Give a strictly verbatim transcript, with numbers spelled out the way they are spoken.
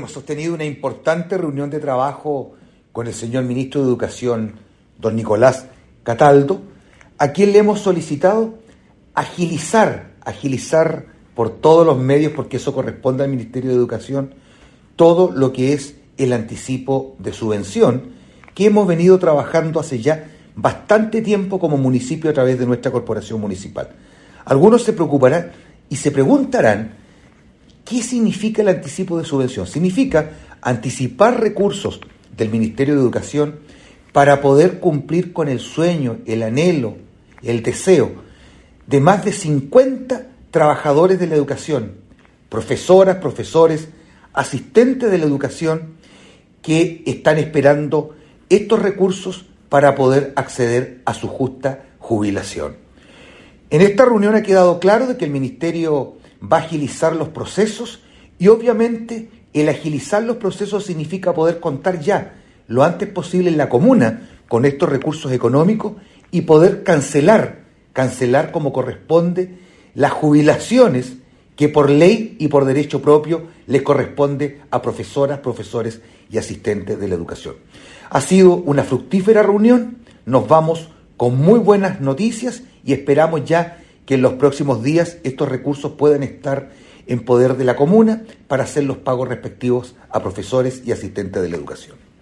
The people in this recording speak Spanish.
hemos sostenido una importante reunión de trabajo con el señor ministro de Educación, don Nicolás Cataldo, a quien le hemos solicitado agilizar, agilizar por todos los medios, porque eso corresponde al Ministerio de Educación, todo lo que es el anticipo de subvención, que hemos venido trabajando hace ya bastante tiempo como municipio a través de nuestra corporación municipal. Algunos se preocuparán y se preguntarán, ¿qué significa el anticipo de subvención? Significa anticipar recursos del Ministerio de Educación para poder cumplir con el sueño, el anhelo, el deseo de más de cincuenta trabajadores de la educación, profesoras, profesores, asistentes de la educación, que están esperando estos recursos para poder acceder a su justa jubilación. En esta reunión ha quedado claro de que el Ministerio va a agilizar los procesos y obviamente el agilizar los procesos significa poder contar ya lo antes posible en la comuna con estos recursos económicos y poder cancelar, cancelar como corresponde las jubilaciones que por ley y por derecho propio les corresponde a profesoras, profesores y asistentes de la educación. Ha sido una fructífera reunión, nos vamos con muy buenas noticias y esperamos ya que en los próximos días estos recursos puedan estar en poder de la comuna para hacer los pagos respectivos a profesores y asistentes de la educación.